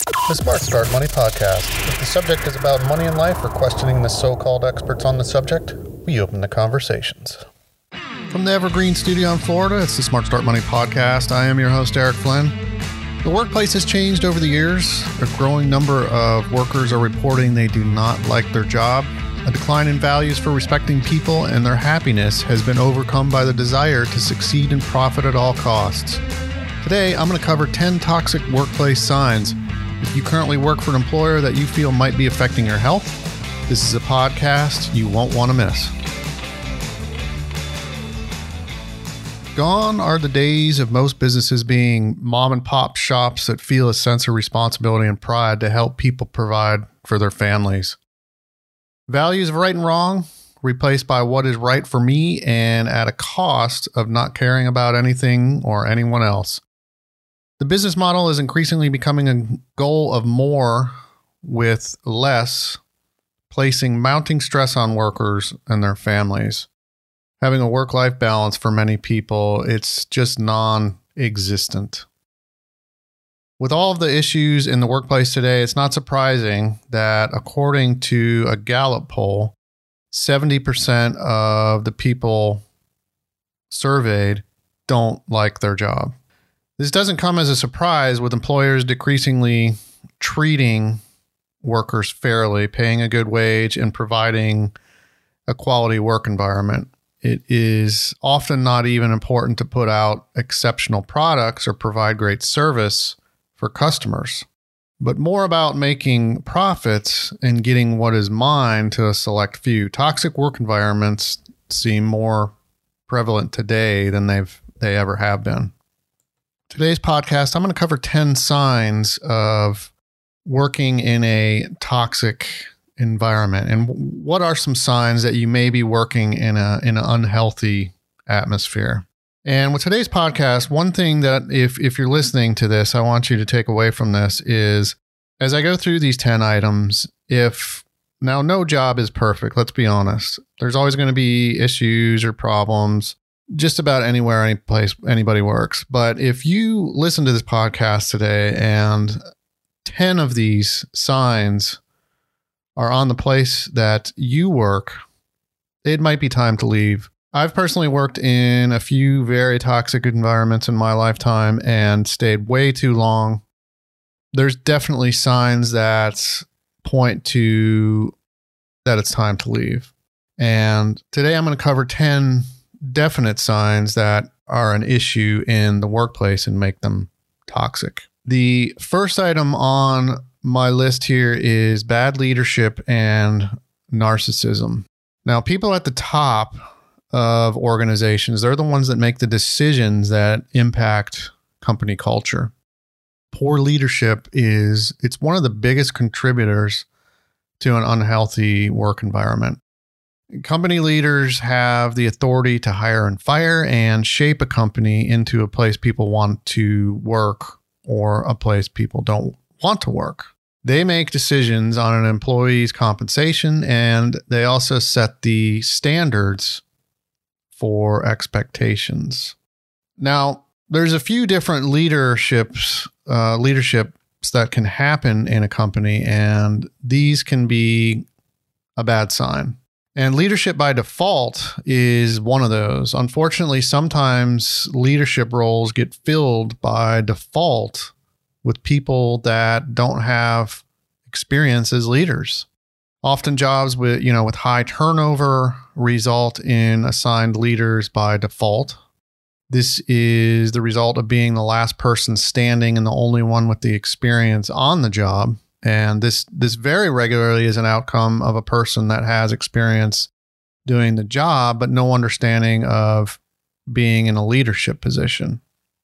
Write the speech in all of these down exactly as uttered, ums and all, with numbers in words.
The Smart Start Money Podcast. If the subject is about money in life or questioning the so-called experts on the subject, we open the conversations. From the Evergreen Studio in Florida, it's the Smart Start Money Podcast. I am your host, Eric Flynn. The workplace has changed over the years. A growing number of workers are reporting they do not like their job. A decline in values for respecting people and their happiness has been overcome by the desire to succeed and profit at all costs. Today, I'm going to cover ten toxic workplace signs. If you currently work for an employer that you feel might be affecting your health, this is a podcast you won't want to miss. Gone are the days of most businesses being mom and pop shops that feel a sense of responsibility and pride to help people provide for their families. Values of right and wrong replaced by what is right for me and at a cost of not caring about anything or anyone else. The business model is increasingly becoming a goal of more with less, placing mounting stress on workers and their families. Having a work-life balance for many people, it's just non-existent. With all of the issues in the workplace today, it's not surprising that according to a Gallup poll, seventy percent of the people surveyed don't like their job. This doesn't come as a surprise with employers decreasingly treating workers fairly, paying a good wage, and providing a quality work environment. It is often not even important to put out exceptional products or provide great service for customers, but more about making profits and getting what is mine to a select few. Toxic work environments seem more prevalent today than they've they ever have been. Today's podcast, I'm going to cover ten signs of working in a toxic environment. And what are some signs that you may be working in a in an unhealthy atmosphere? And with today's podcast, one thing that if if you're listening to this, I want you to take away from this is, as I go through these ten items, if now no job is perfect, let's be honest. There's always going to be issues or problems just about anywhere, any place anybody works. But if you listen to this podcast today and ten of these signs are on the place that you work, it might be time to leave. I've personally worked in a few very toxic environments in my lifetime and stayed way too long. There's definitely signs that point to that it's time to leave. And today I'm going to cover ten definite signs that are an issue in the workplace and make them toxic. The first item on my list here is bad leadership and narcissism. Now, people at the top of organizations, they're the ones that make the decisions that impact company culture. Poor leadership is, it's one of the biggest contributors to an unhealthy work environment. Company leaders have the authority to hire and fire and shape a company into a place people want to work or a place people don't want to work. They make decisions on an employee's compensation, and they also set the standards for expectations. Now, there's a few different leaderships, uh, leaderships that can happen in a company, and these can be a bad sign. And leadership by default is one of those. Unfortunately, sometimes leadership roles get filled by default with people that don't have experience as leaders. Often jobs with, you know, with high turnover result in assigned leaders by default. This is the result of being the last person standing and the only one with the experience on the job. And this this very regularly is an outcome of a person that has experience doing the job, but no understanding of being in a leadership position.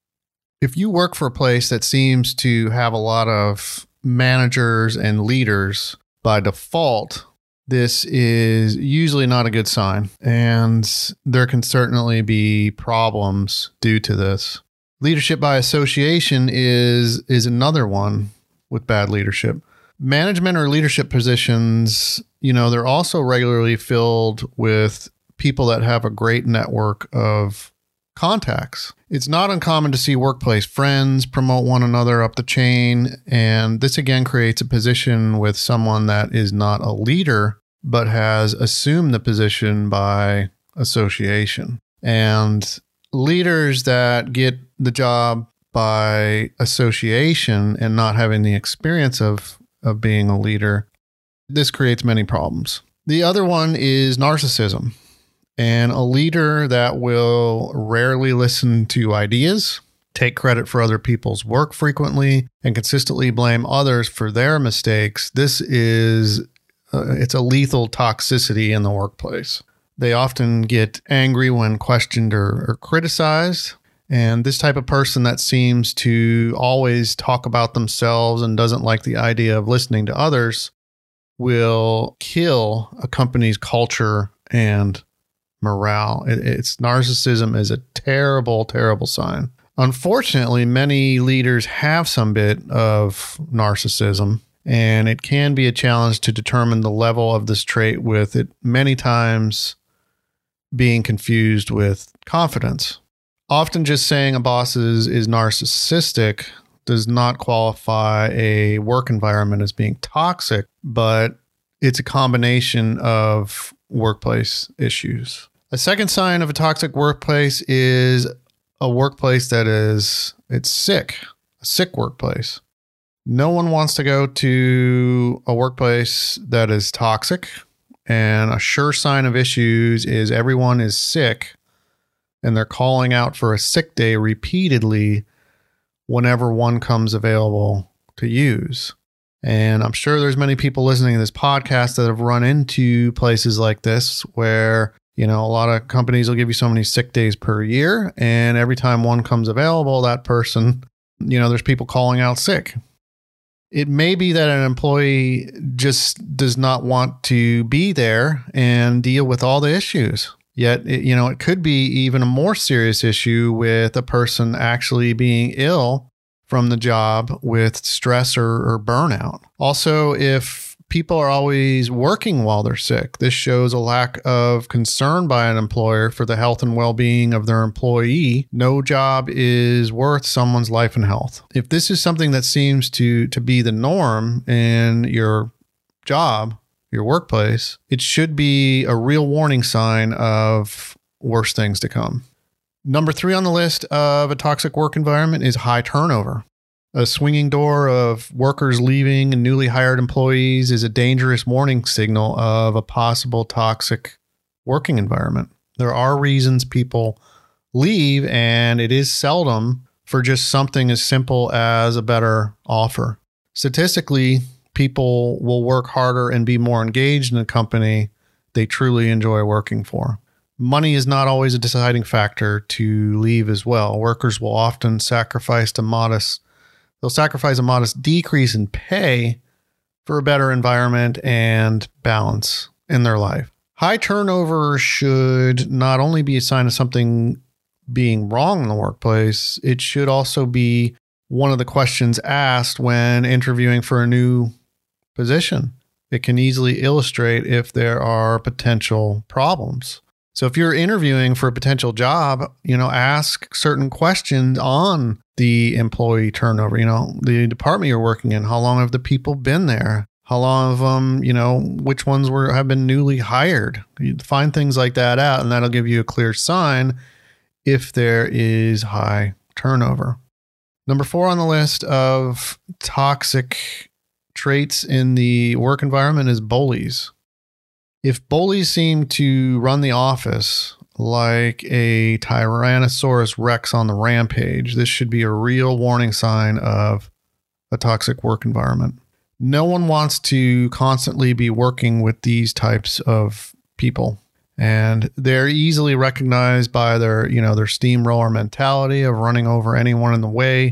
If you work for a place that seems to have a lot of managers and leaders by default, this is usually not a good sign. And there can certainly be problems due to this. Leadership by association is, is another one with bad leadership. Management or leadership positions, you know, they're also regularly filled with people that have a great network of contacts. It's not uncommon to see workplace friends promote one another up the chain, and this again creates a position with someone that is not a leader, but has assumed the position by association. And leaders that get the job by association and not having the experience of, of being a leader, this creates many problems. The other one is narcissism. And a leader that will rarely listen to ideas, take credit for other people's work frequently, and consistently blame others for their mistakes. This is, uh, it's a lethal toxicity in the workplace. They often get angry when questioned or, or criticized. And this type of person that seems to always talk about themselves and doesn't like the idea of listening to others will kill a company's culture and morale. It, it's narcissism is a terrible, terrible sign. Unfortunately, many leaders have some bit of narcissism, and it can be a challenge to determine the level of this trait, with it many times being confused with confidence. Often just saying a boss is, is narcissistic does not qualify a work environment as being toxic, but it's a combination of workplace issues. A second sign of a toxic workplace is a workplace that is, it's sick, a sick workplace. No one wants to go to a workplace that is toxic, and a sure sign of issues is everyone is sick and they're calling out for a sick day repeatedly whenever one comes available to use. And I'm sure there's many people listening to this podcast that have run into places like this where, you know, a lot of companies will give you so many sick days per year. And every time one comes available, that person, you know, there's people calling out sick. It may be that an employee just does not want to be there and deal with all the issues. Yet, it, you know, it could be even a more serious issue with a person actually being ill from the job with stress or, or burnout. Also, if people are always working while they're sick, this shows a lack of concern by an employer for the health and well-being of their employee. No job is worth someone's life and health. If this is something that seems to, to be the norm in your job, your workplace, it should be a real warning sign of worse things to come. Number three on the list of a toxic work environment is high turnover. A swinging door of workers leaving and newly hired employees is a dangerous warning signal of a possible toxic working environment. There are reasons people leave, and it is seldom for just something as simple as a better offer. Statistically, people will work harder and be more engaged in a company they truly enjoy working for. Money is not always a deciding factor to leave as well. Workers will often sacrifice a modest, they'll sacrifice a modest decrease in pay for a better environment and balance in their life. High turnover should not only be a sign of something being wrong in the workplace, it should also be one of the questions asked when interviewing for a new position. It can easily illustrate if there are potential problems. So if you're interviewing for a potential job, you know, ask certain questions on the employee turnover, you know, the department you're working in. How long have the people been there? How long have them, you know, which ones were have been newly hired? You find things like that out, and that'll give you a clear sign if there is high turnover. Number four on the list of toxic traits in the work environment is bullies. If bullies seem to run the office like a Tyrannosaurus Rex on the rampage, this should be a real warning sign of a toxic work environment. No one wants to constantly be working with these types of people, and they're easily recognized by their, you know, their steamroller mentality of running over anyone in the way,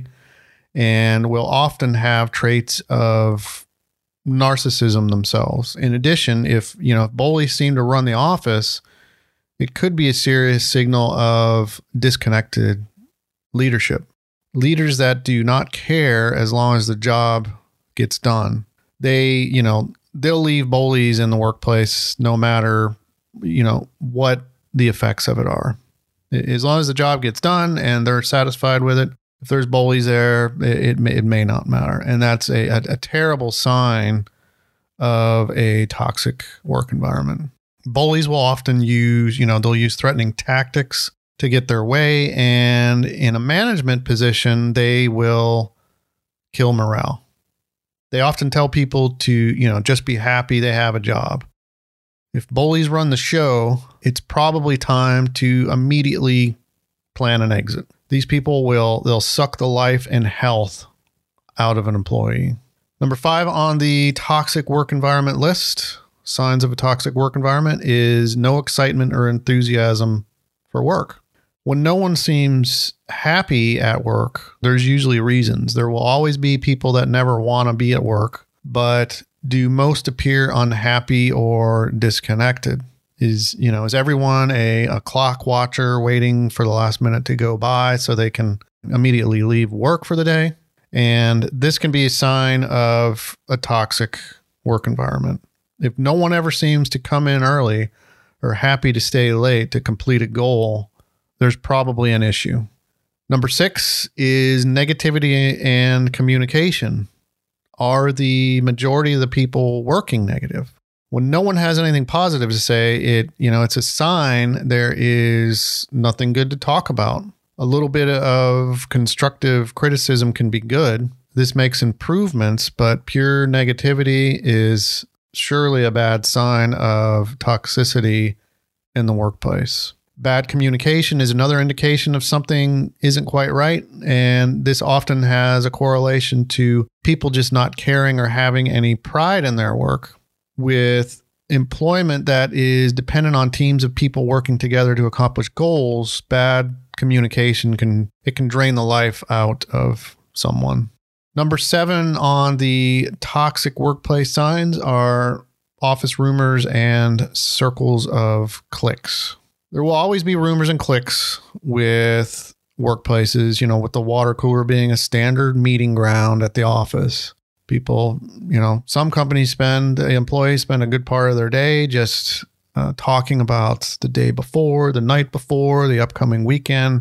and will often have traits of narcissism themselves. In addition, if, you know, if bullies seem to run the office, it could be a serious signal of disconnected leadership. Leaders that do not care as long as the job gets done. They, you know, they'll leave bullies in the workplace no matter, you know, what the effects of it are. As long as the job gets done and they're satisfied with it, if there's bullies there, it, it, may, it may not matter. And that's a, a, a terrible sign of a toxic work environment. Bullies will often use, you know, they'll use threatening tactics to get their way. And in a management position, they will kill morale. They often tell people to, you know, just be happy they have a job. If bullies run the show, it's probably time to immediately plan an exit. These people will, they'll suck the life and health out of an employee. Number five on the toxic work environment list, signs of a toxic work environment, is no excitement or enthusiasm for work. When no one seems happy at work, there's usually reasons. There will always be people that never want to be at work, but do most appear unhappy or disconnected? Is, you know, is everyone a, a clock watcher waiting for the last minute to go by so they can immediately leave work for the day? And this can be a sign of a toxic work environment. If no one ever seems to come in early or happy to stay late to complete a goal, there's probably an issue. Number six is negativity and communication. Are the majority of the people working negative? When no one has anything positive to say, it, you know, it's a sign there is nothing good to talk about. A little bit of constructive criticism can be good. This makes improvements, but pure negativity is surely a bad sign of toxicity in the workplace. Bad communication is another indication of something isn't quite right. And this often has a correlation to people just not caring or having any pride in their work. With employment that is dependent on teams of people working together to accomplish goals, bad communication can, it can drain the life out of someone. Number seven on the toxic workplace signs are office rumors and circles of cliques. There will always be rumors and cliques with workplaces, you know, with the water cooler being a standard meeting ground at the office. People, you know, some companies spend, the employees spend a good part of their day just uh, talking about the day before, the night before, the upcoming weekend,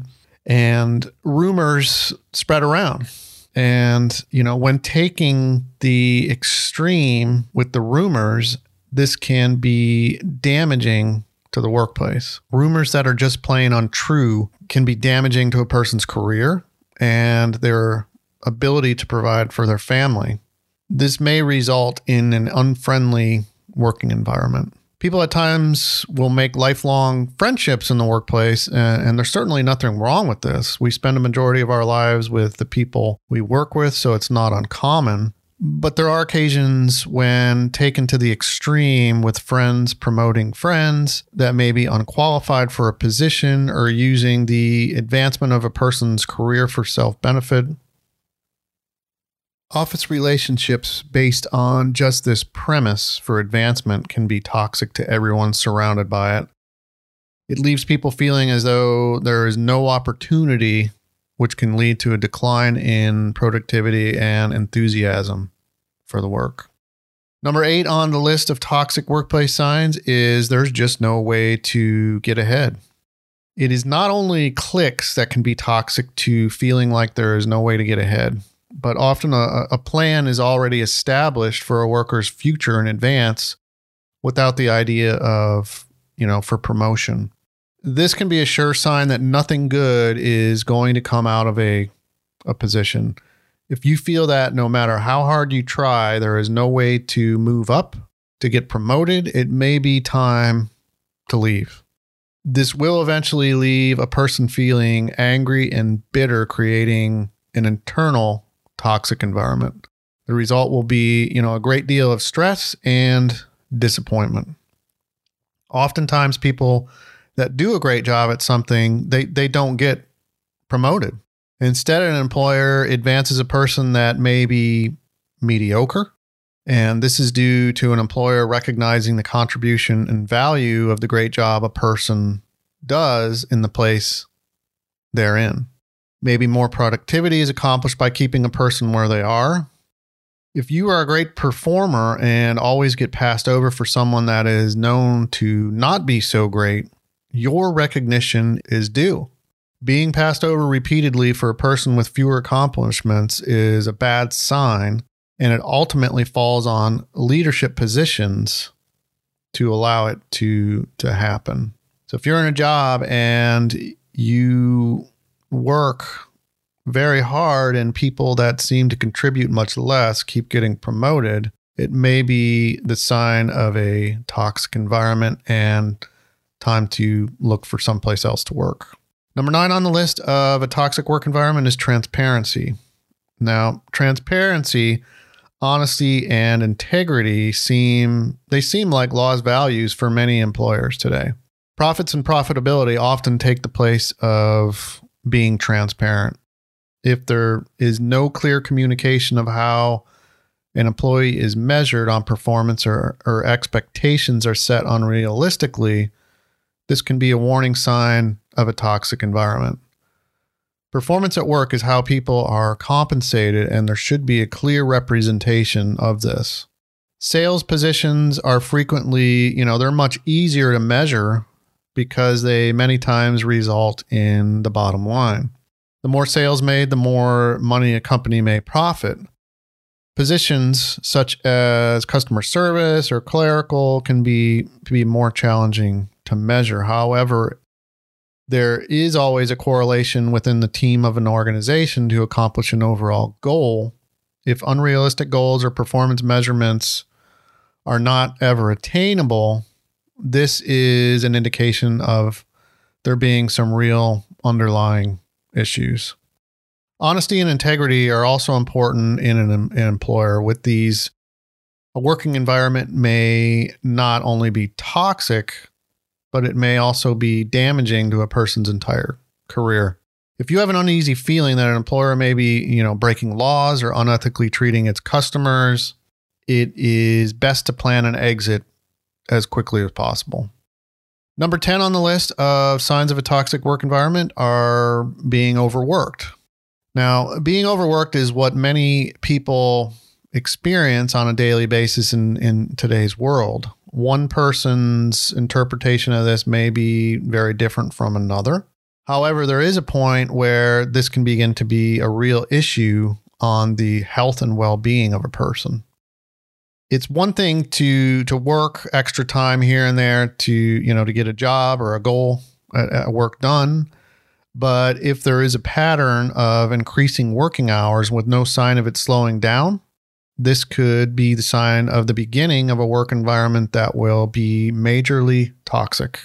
and rumors spread around. And, you know, when taking the extreme with the rumors, this can be damaging to the workplace. Rumors that are just plain untrue can be damaging to a person's career and their ability to provide for their family. This may result in an unfriendly working environment. People at times will make lifelong friendships in the workplace, and, and there's certainly nothing wrong with this. We spend a majority of our lives with the people we work with, so it's not uncommon. But there are occasions when taken to the extreme with friends promoting friends that may be unqualified for a position or using the advancement of a person's career for self-benefit. Office relationships based on just this premise for advancement can be toxic to everyone surrounded by it. It leaves people feeling as though there is no opportunity, which can lead to a decline in productivity and enthusiasm for the work. Number eight on the list of toxic workplace signs is there's just no way to get ahead. It is not only cliques that can be toxic to feeling like there is no way to get ahead, but often a, a plan is already established for a worker's future in advance without the idea of, you know, for promotion. This can be a sure sign that nothing good is going to come out of a, a position. If you feel that no matter how hard you try, there is no way to move up, to get promoted, it may be time to leave. This will eventually leave a person feeling angry and bitter, creating an internal toxic environment. The result will be, you know, a great deal of stress and disappointment. Oftentimes people that do a great job at something, they, they don't get promoted. Instead, an employer advances a person that may be mediocre. And this is due to an employer recognizing the contribution and value of the great job a person does in the place they're in. Maybe more productivity is accomplished by keeping a person where they are. If you are a great performer and always get passed over for someone that is known to not be so great, your recognition is due. Being passed over repeatedly for a person with fewer accomplishments is a bad sign, and it ultimately falls on leadership positions to allow it to, to happen. So if you're in a job and you work very hard and people that seem to contribute much less keep getting promoted, it may be the sign of a toxic environment and time to look for someplace else to work. Number nine on the list of a toxic work environment is transparency. Now, transparency, honesty, and integrity seem, they seem like lost values for many employers today. Profits and profitability often take the place of being transparent. If there is no clear communication of how an employee is measured on performance or, or expectations are set unrealistically, this can be a warning sign of a toxic environment. Performance at work is how people are compensated, and there should be a clear representation of this. Sales positions are frequently, you know, they're much easier to measure because they many times result in the bottom line. The more sales made, the more money a company may profit. Positions such as customer service or clerical can be, can be more challenging to measure. However, there is always a correlation within the team of an organization to accomplish an overall goal. If unrealistic goals or performance measurements are not ever attainable, this is an indication of there being some real underlying issues. Honesty and integrity are also important in an, an employer. With these, a working environment may not only be toxic, but it may also be damaging to a person's entire career. If you have an uneasy feeling that an employer may be, you know, breaking laws or unethically treating its customers, it is best to plan an exit as quickly as possible. Number ten on the list of signs of a toxic work environment are being overworked. Now, being overworked is what many people experience on a daily basis in, in today's world. One person's interpretation of this may be very different from another. However, there is a point where this can begin to be a real issue on the health and well-being of a person. It's one thing to to work extra time here and there to, you know, to get a job or a goal at, at work done. But if there is a pattern of increasing working hours with no sign of it slowing down, this could be the sign of the beginning of a work environment that will be majorly toxic.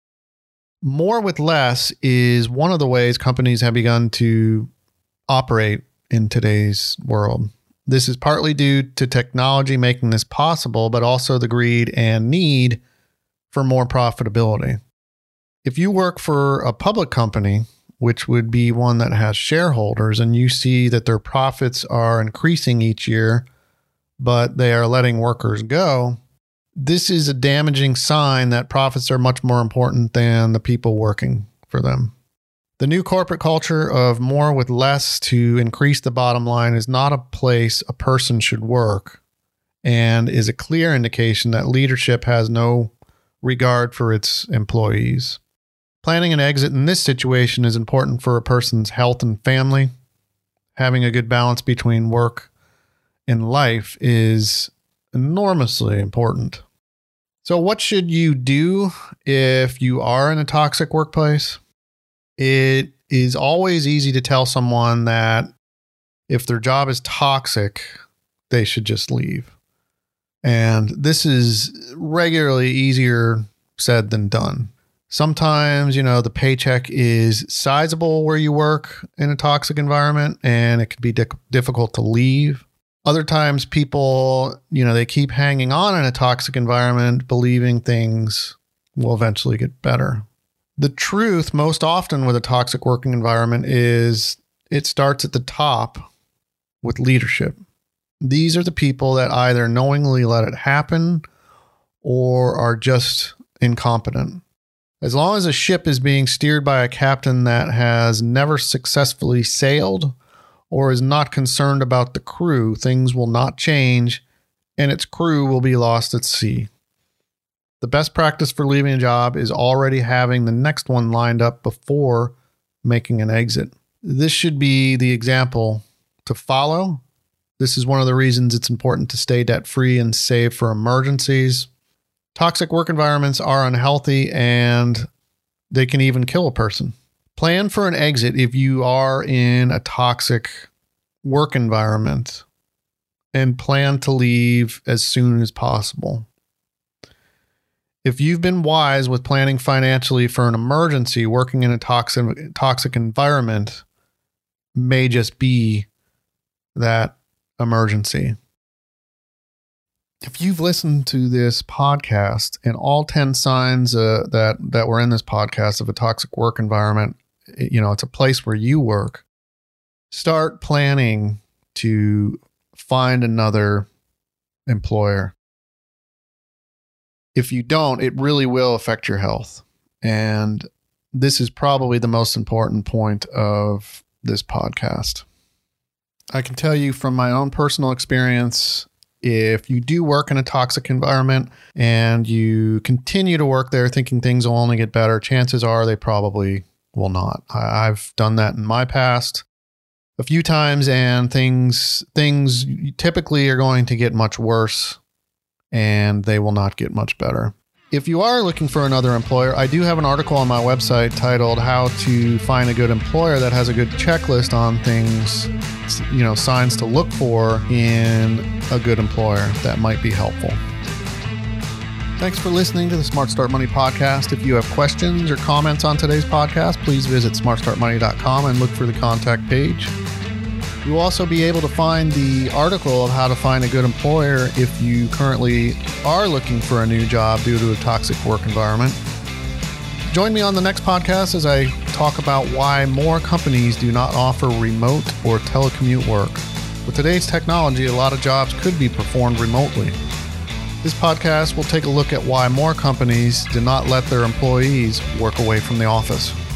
More with less is one of the ways companies have begun to operate in today's world. This is partly due to technology making this possible, but also the greed and need for more profitability. If you work for a public company, which would be one that has shareholders, and you see that their profits are increasing each year, but they are letting workers go, this is a damaging sign that profits are much more important than the people working for them. The new corporate culture of more with less to increase the bottom line is not a place a person should work, and is a clear indication that leadership has no regard for its employees. Planning an exit in this situation is important for a person's health and family. Having a good balance between work in life is enormously important. So what should you do if you are in a toxic workplace? It is always easy to tell someone that if their job is toxic, they should just leave. And this is regularly easier said than done. Sometimes, you know, the paycheck is sizable where you work in a toxic environment, and it can be di- difficult to leave. Other times people, you know, they keep hanging on in a toxic environment, believing things will eventually get better. The truth most often with a toxic working environment is it starts at the top with leadership. These are the people that either knowingly let it happen or are just incompetent. As long as a ship is being steered by a captain that has never successfully sailed or is not concerned about the crew, things will not change and its crew will be lost at sea. The best practice for leaving a job is already having the next one lined up before making an exit. This should be the example to follow. This is one of the reasons it's important to stay debt-free and save for emergencies. Toxic work environments are unhealthy and they can even kill a person. Plan for an exit if you are in a toxic work environment and plan to leave as soon as possible. If you've been wise with planning financially for an emergency, working in a toxic, toxic environment may just be that emergency. If you've listened to this podcast and all ten signs uh, that, that were in this podcast of a toxic work environment, you know, it's a place where you work, start planning to find another employer. If you don't, it really will affect your health. And this is probably the most important point of this podcast. I can tell you from my own personal experience, if you do work in a toxic environment and you continue to work there thinking things will only get better, chances are they probably will not. I've done that in my past a few times, and things things typically are going to get much worse, and they will not get much better. If you are looking for another employer, I do have an article on my website titled How to Find a Good Employer that has a good checklist on things, you know, signs to look for in a good employer that might be helpful. Thanks for listening to the Smart Start Money podcast. If you have questions or comments on today's podcast, please visit smart start money dot com and look for the contact page. You'll also be able to find the article of how to find a good employer if you currently are looking for a new job due to a toxic work environment. Join me on the next podcast as I talk about why more companies do not offer remote or telecommute work. With today's technology, a lot of jobs could be performed remotely. This podcast will take a look at why more companies do not let their employees work away from the office.